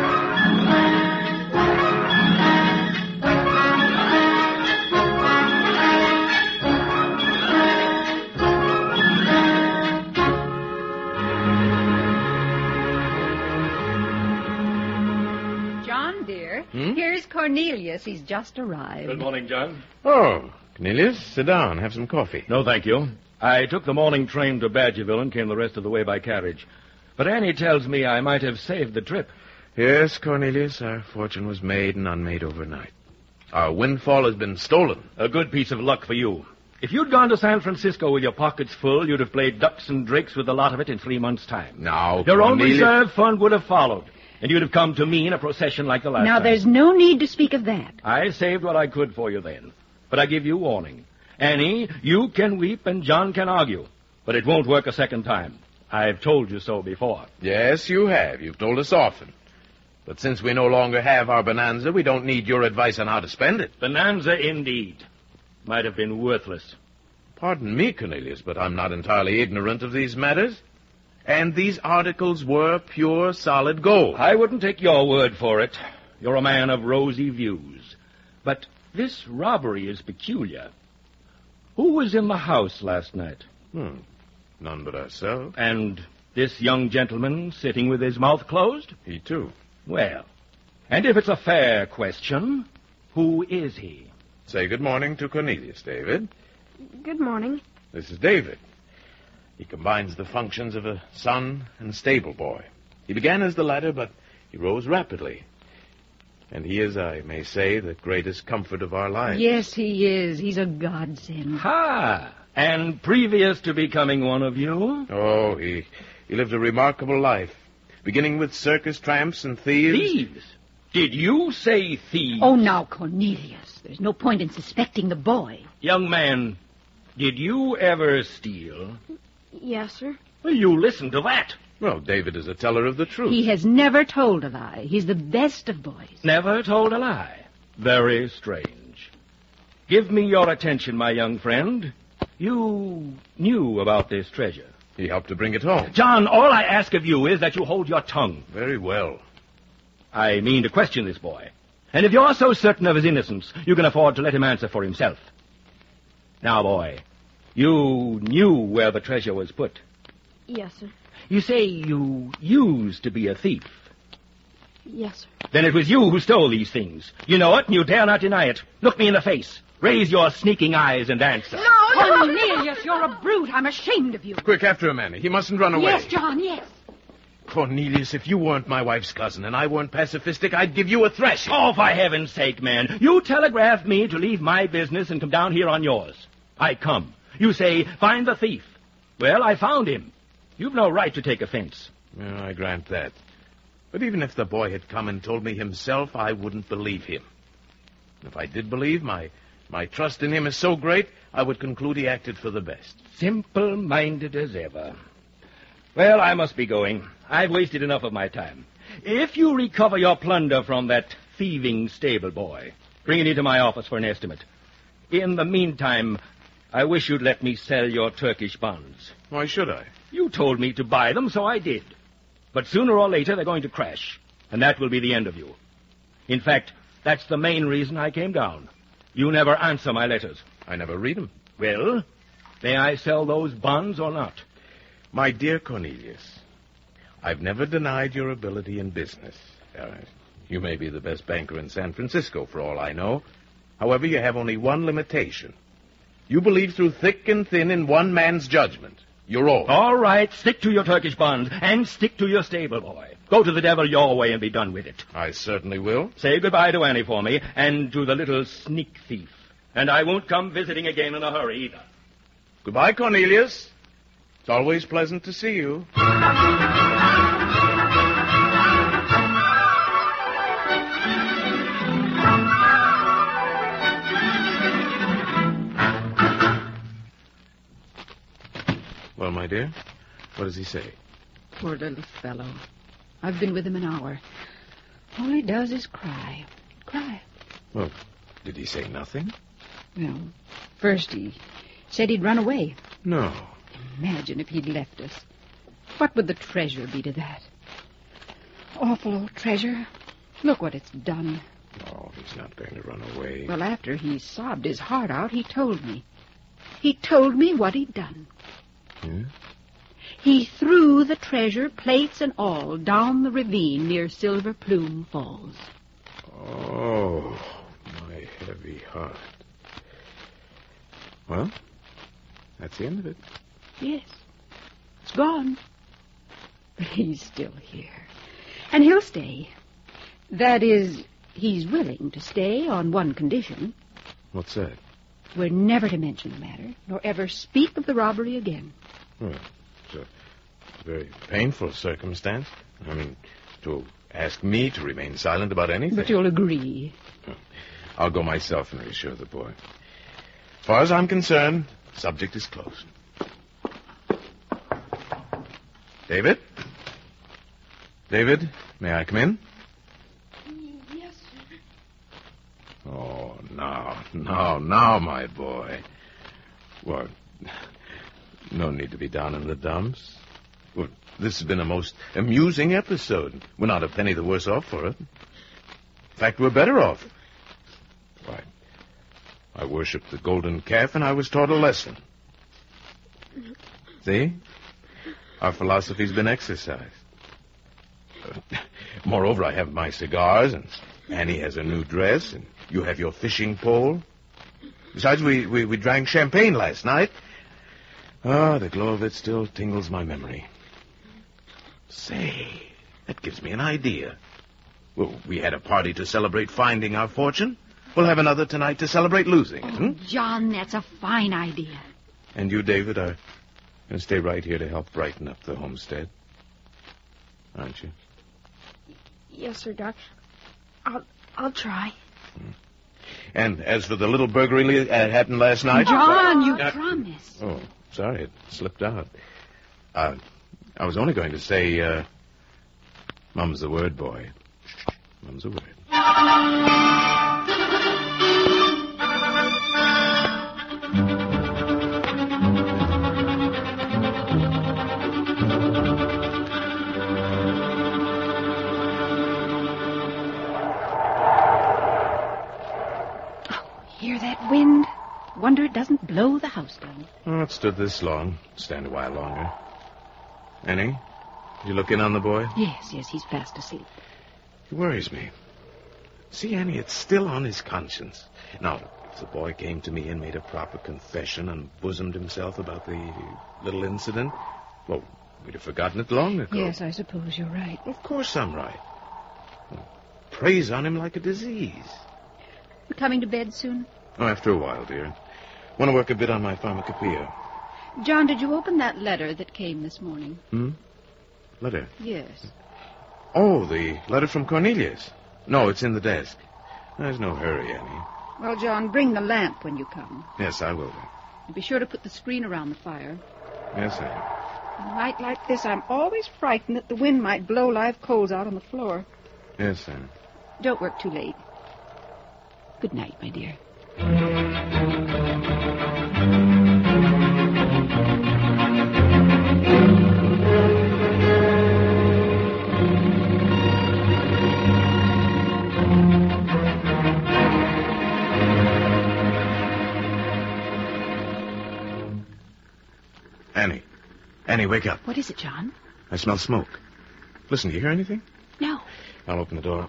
Here's Cornelius. He's just arrived. Good morning, John. Oh, Cornelius, sit down. Have some coffee. No, thank you. I took the morning train to Badgerville and came the rest of the way by carriage. But Annie tells me I might have saved the trip. Yes, Cornelius, our fortune was made and unmade overnight. Our windfall has been stolen. A good piece of luck for you. If you'd gone to San Francisco with your pockets full, you'd have played ducks and drakes with a lot of it in three months' time. Now, Your own Cornelius... reserve fund would have followed. And you'd have come to me in a procession like the last now, time. Now, there's no need to speak of that. I saved what I could for you then. But I give you warning. Annie, you can weep and John can argue. But it won't work a second time. I've told you so before. Yes, you have. You've told us often. But since we no longer have our bonanza, we don't need your advice on how to spend it. Bonanza, indeed. Might have been worthless. Pardon me, Cornelius, but I'm not entirely ignorant of these matters. And these articles were pure, solid gold. I wouldn't take your word for it. You're a man of rosy views. But this robbery is peculiar. Who was in the house last night? Hmm. None but ourselves. And this young gentleman sitting with his mouth closed? He, too. Well, and if it's a fair question, who is he? Say good morning to Cornelius, David. Good morning. This is David. He combines the functions of a son and stable boy. He began as the latter, but he rose rapidly. And he is, I may say, the greatest comfort of our lives. Yes, he is. He's a godsend. Ha! And previous to becoming one of you? Oh, he, he lived a remarkable life, beginning with circus tramps and thieves. Thieves? Did you say thieves? Oh, now, Cornelius, there's no point in suspecting the boy. Young man, did you ever steal? Yes, sir. Well, you listen to that. Well, David is a teller of the truth. He has never told a lie. He's the best of boys. Never told a lie. Very strange. Give me your attention, my young friend. You knew about this treasure. He helped to bring it home. John, all I ask of you is that you hold your tongue. Very well. I mean to question this boy. And if you're so certain of his innocence, you can afford to let him answer for himself. Now, boy, you knew where the treasure was put. Yes, sir. You say you used to be a thief. Yes, sir. Then it was you who stole these things. You know it, and you dare not deny it. Look me in the face. Raise your sneaking eyes and answer. No, Cornelius, you're a brute. I'm ashamed of you. Quick, after him, Annie. He mustn't run away. Yes, John, yes. Cornelius, if you weren't my wife's cousin and I weren't pacifistic, I'd give you a thrashing. Oh, for heaven's sake, man. You telegraphed me to leave my business and come down here on yours. I come. You say, find the thief. Well, I found him. You've no right to take offense. Well, I grant that. But even if the boy had come and told me himself, I wouldn't believe him. If I did believe, my, my trust in him is so great, I would conclude he acted for the best. Simple-minded as ever. Well, I must be going. I've wasted enough of my time. If you recover your plunder from that thieving stable boy, bring it into my office for an estimate. In the meantime, I wish you'd let me sell your Turkish bonds. Why should I? You told me to buy them, so I did. But sooner or later, they're going to crash, and that will be the end of you. In fact, that's the main reason I came down. You never answer my letters. I never read them. Well, may I sell those bonds or not? My dear Cornelius, I've never denied your ability in business. Uh, you may be the best banker in San Francisco, for all I know. However, you have only one limitation. You believe through thick and thin in one man's judgment. You're old. All right, stick to your Turkish bonds, and stick to your stable boy. Go to the devil your way and be done with it. I certainly will. Say goodbye to Annie for me, and to the little sneak thief. And I won't come visiting again in a hurry, either. Goodbye, Cornelius. It's always pleasant to see you. Well, my dear, what does he say? Poor little fellow. I've been with him an hour. All he does is cry. Cry. Well, did he say nothing? Well, first he said he'd run away. No. Imagine if he'd left us. What would the treasure be to that? Awful old treasure. Look what it's done. Oh, he's not going to run away. Well, after he sobbed his heart out, he told me. He told me what he'd done. Hmm? He threw the treasure, plates and all, down the ravine near Silver Plume Falls. Oh, my heavy heart. Well, that's the end of it. Yes. It's gone. But he's still here. And he'll stay. That is, he's willing to stay on one condition. What's that? We're never to mention the matter, nor ever speak of the robbery again. Well, it's a very painful circumstance. I mean, to ask me to remain silent about anything. But you'll agree. I'll go myself and reassure the boy. As far as I'm concerned, the subject is closed. David? David, may I come in? Yes, sir. Oh, now, now, now, my boy. What? No need to be down in the dumps. Well, this has been a most amusing episode. We're not a penny the worse off for it. In fact, we're better off. Why, I worshipped the golden calf and I was taught a lesson. See? Our philosophy's been exercised. Uh, moreover, I have my cigars, and Annie has her new dress, and you have your fishing pole. Besides, we, we, we drank champagne last night. Ah, the glow of it still tingles my memory. Say, that gives me an idea. Well, we had a party to celebrate finding our fortune. We'll have another tonight to celebrate losing it, Oh, hmm? John, that's a fine idea. And you, David, are going to stay right here to help brighten up the homestead, aren't you? Yes, sir, Doc. I'll, I'll try. And as for the little burglary that happened last night... John, you Uh, promised. Oh, sorry, it slipped out. Uh, I was only going to say, uh, Mum's the word, boy. Mum's the word. Hear that wind? Wonder it doesn't blow the house down. Oh, it stood this long. Stand a while longer. Annie, did you look in on the boy? Yes, yes, he's fast asleep. He worries me. See, Annie, it's still on his conscience. Now, if the boy came to me and made a proper confession and bosomed himself about the little incident, well, we'd have forgotten it long ago. Yes, I suppose you're right. Of course I'm right. Well, preys on him like a disease. We're coming to bed soon? Oh, after a while, dear. Want to work a bit on my pharmacopoeia. John, did you open that letter that came this morning? Hmm? Letter? Yes. Oh, the letter from Cornelius. No, it's in the desk. There's no hurry, Annie. Well, John, bring the lamp when you come. Yes, I will. And be sure to put the screen around the fire. Yes, Annie. On a night like this, I'm always frightened that the wind might blow live coals out on the floor. Yes, Annie. Don't work too late. Good night, my dear. Annie. Annie, wake up. What is it, John? I smell smoke. Listen, do you hear anything? No. I'll open the door.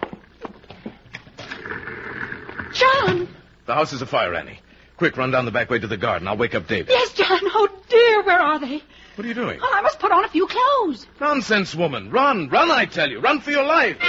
John! The house is afire, Annie. Quick, run down the back way to the garden. I'll wake up David. Yes, John. Oh, dear, where are they? What are you doing? Oh, I must put on a few clothes. Nonsense, woman. Run. Run, I tell you. Run for your life.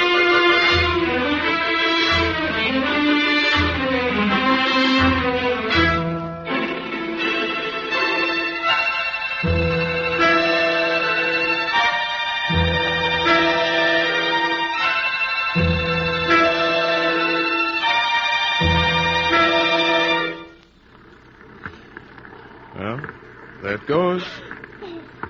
Well, there it goes.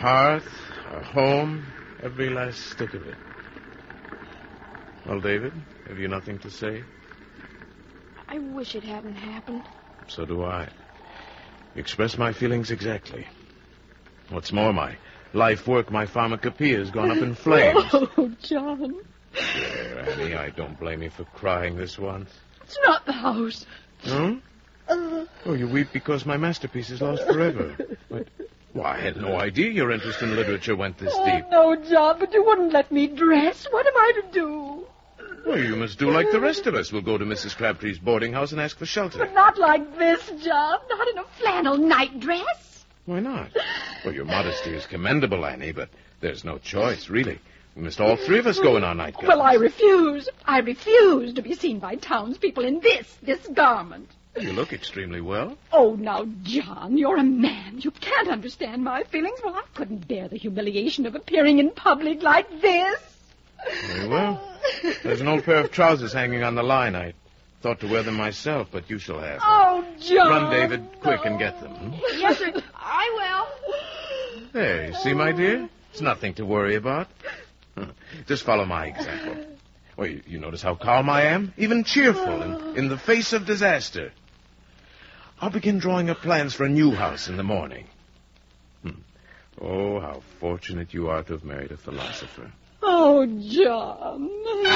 hearth, our home, every last stick of it. Well, David, have you nothing to say? I wish it hadn't happened. So do I. You express my feelings exactly. What's more, my life work, my pharmacopoeia has gone up in flames. Oh, John. There, Annie, I don't blame you for crying this once. It's not the house. Hmm? Uh, Oh, you weep because my masterpiece is lost forever. But, why, I had no idea your interest in literature went this oh, deep. no, John, but you wouldn't let me dress. What am I to do? Well, you must do like the rest of us. We'll go to Missus Crabtree's boarding house and ask for shelter. But not like this, John. Not in a flannel nightdress. Why not? Well, your modesty is commendable, Annie, but there's no choice, really. We must all three of us go in our nightgowns. Well, I refuse. I refuse to be seen by townspeople in this, this garment. You look extremely well. Oh, now, John, you're a man. You can't understand my feelings. Well, I couldn't bear the humiliation of appearing in public like this. Very well. There's an old pair of trousers hanging on the line. I thought to wear them myself, but you shall have them. Oh, John. Run, David, quick, and get them. Hmm? Yes, sir. I will. There, you see, my dear? It's nothing to worry about. Huh. Just follow my example. Well, you, you notice how calm I am? Even cheerful in, in the face of disaster. I'll begin drawing up plans for a new house in the morning. Hmm. Oh, how fortunate you are to have married a philosopher. Oh, John.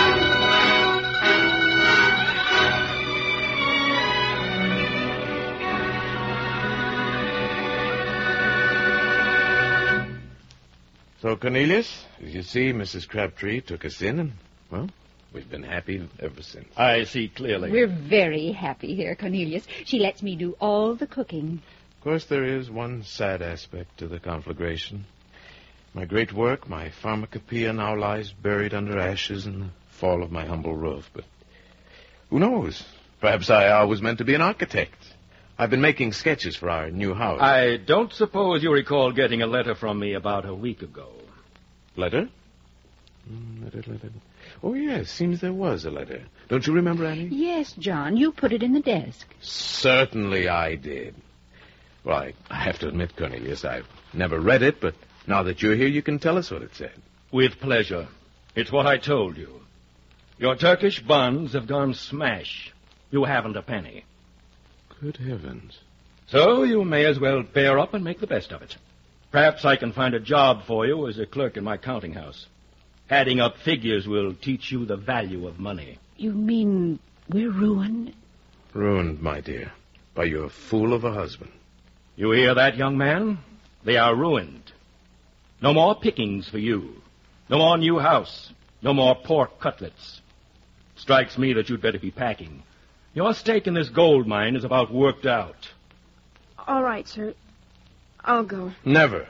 So, Cornelius, as you see, Missus Crabtree took us in, and, well, we've been happy ever since. I see clearly. We're very happy here, Cornelius. She lets me do all the cooking. Of course, there is one sad aspect to the conflagration. My great work, my pharmacopoeia, now lies buried under ashes in the fall of my humble roof. But who knows? Perhaps I always meant to be an architect. I've been making sketches for our new house. I don't suppose you recall getting a letter from me about a week ago. Letter? Mm, letter, letter. Oh, yes, seems there was a letter. Don't you remember, Annie? Yes, John. You put it in the desk. Certainly I did. Well, I, I have to admit, Cornelius, I've never read it, but now that you're here, you can tell us what it said. With pleasure. It's what I told you. Your Turkish bonds have gone smash. You haven't a penny. Good heavens. So you may as well bear up and make the best of it. Perhaps I can find a job for you as a clerk in my counting house. Adding up figures will teach you the value of money. You mean we're ruined? Ruined, my dear, by your fool of a husband. You hear that, young man? They are ruined. No more pickings for you. No more new house. No more pork cutlets. Strikes me that you'd better be packing. Your stake in this gold mine is about worked out. All right, sir. I'll go. Never.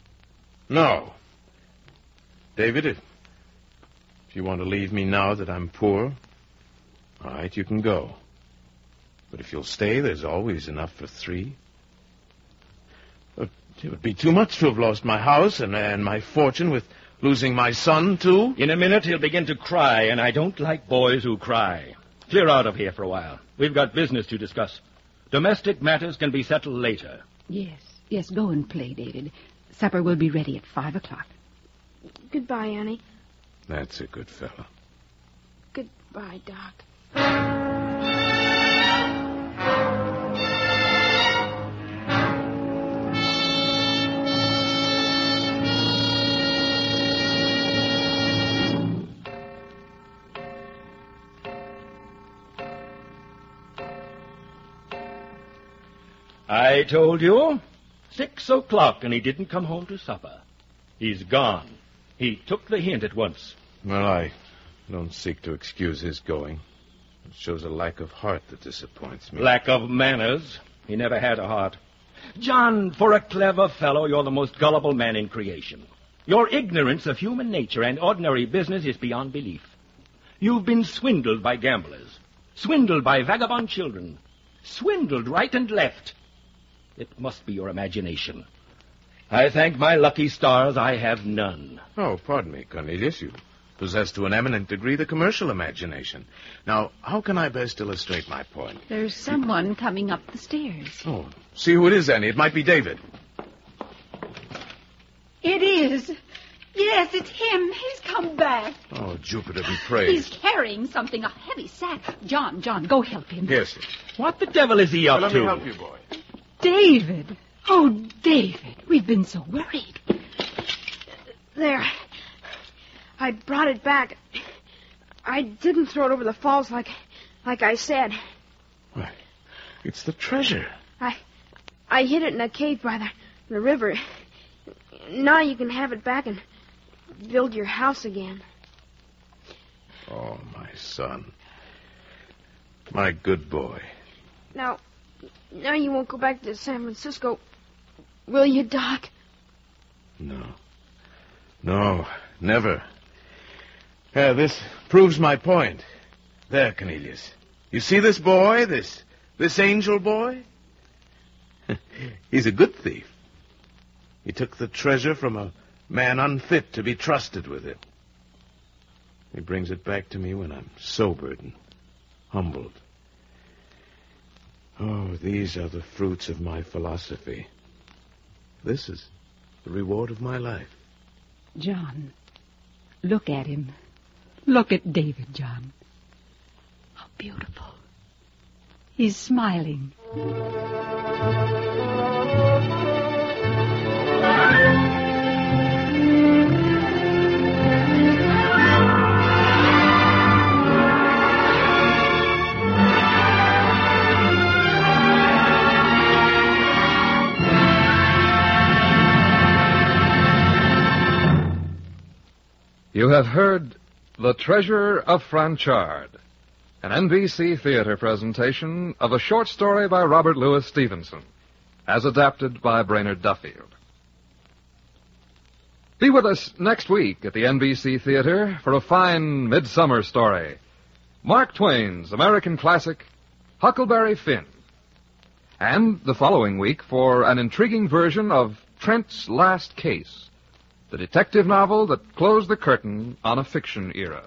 No. David, if, if you want to leave me now that I'm poor, all right, you can go. But if you'll stay, there's always enough for three. It would be too much to have lost my house and, and my fortune with losing my son, too. In a minute, he'll begin to cry, and I don't like boys who cry. Clear out of here for a while. We've got business to discuss. Domestic matters can be settled later. Yes, yes, go and play, David. Supper will be ready at five o'clock. Goodbye, Annie. That's a good fellow. Goodbye, Doc. I told you. Six o'clock, and he didn't come home to supper. He's gone. He took the hint at once. Well, I don't seek to excuse his going. It shows a lack of heart that disappoints me. Lack of manners. He never had a heart. John, for a clever fellow, you're the most gullible man in creation. Your ignorance of human nature and ordinary business is beyond belief. You've been swindled by gamblers, swindled by vagabond children, swindled right and left. It must be your imagination. I thank my lucky stars I have none. Oh, pardon me, Cornelius. You possess to an eminent degree the commercial imagination. Now, how can I best illustrate my point? There's someone coming up the stairs. Oh, see who it is, Annie. It might be David. It is. Yes, it's him. He's come back. Oh, Jupiter be praised. He's carrying something, a heavy sack. John, John, go help him. Yes. What the devil is he up Well, let to? me help you, boy. David. Oh, David, we've been so worried. There. I brought it back. I didn't throw it over the falls like like I said. Why, it's the treasure. I I hid it in a cave by the, the river. Now you can have it back and build your house again. Oh, my son. My good boy. Now, now you won't go back to San Francisco, will you, Doc? No. No, never. Yeah, this proves my point. There, Cornelius. You see this boy, this this angel boy? He's a good thief. He took the treasure from a man unfit to be trusted with it. He brings it back to me when I'm sobered and humbled. Oh, these are the fruits of my philosophy. This is the reward of my life. John, look at him. Look at David, John. How beautiful. He's smiling. You have heard The Treasure of Franchard, an N B C theater presentation of a short story by Robert Louis Stevenson, as adapted by Brainerd Duffield. Be with us next week at the N B C Theater for a fine midsummer story, Mark Twain's American classic, Huckleberry Finn. And the following week for an intriguing version of Trent's Last Case, the detective novel that closed the curtain on a fiction era.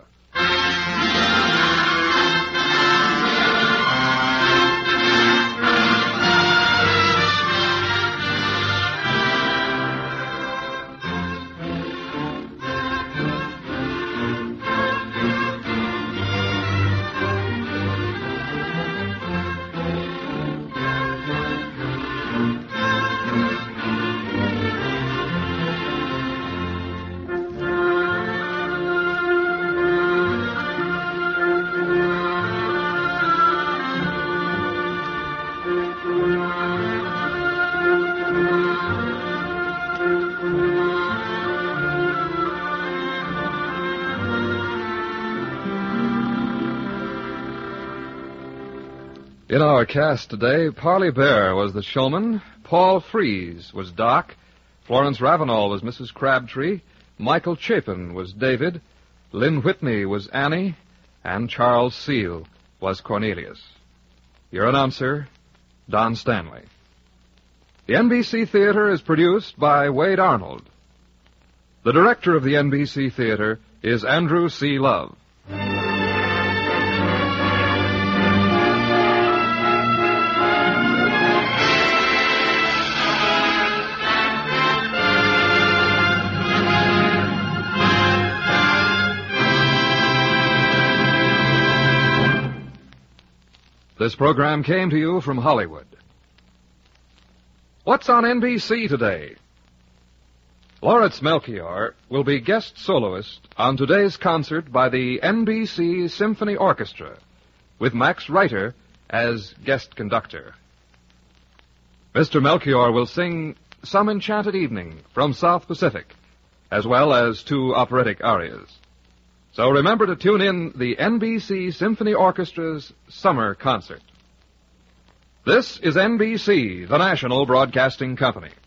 In our cast today, Parley Bear was the showman, Paul Frees was Doc, Florence Ravenel was Missus Crabtree, Michael Chapin was David, Lynn Whitney was Annie, and Charles Seal was Cornelius. Your announcer, Don Stanley. The N B C Theater is produced by Wade Arnold. The director of the N B C Theater is Andrew C. Love. This program came to you from Hollywood. What's on N B C today? Lawrence Melchior will be guest soloist on today's concert by the N B C Symphony Orchestra, with Max Reiter as guest conductor. Mister Melchior will sing Some Enchanted Evening from South Pacific, as well as two operatic arias. So remember to tune in the N B C Symphony Orchestra's summer concert. This is N B C, the national broadcasting company.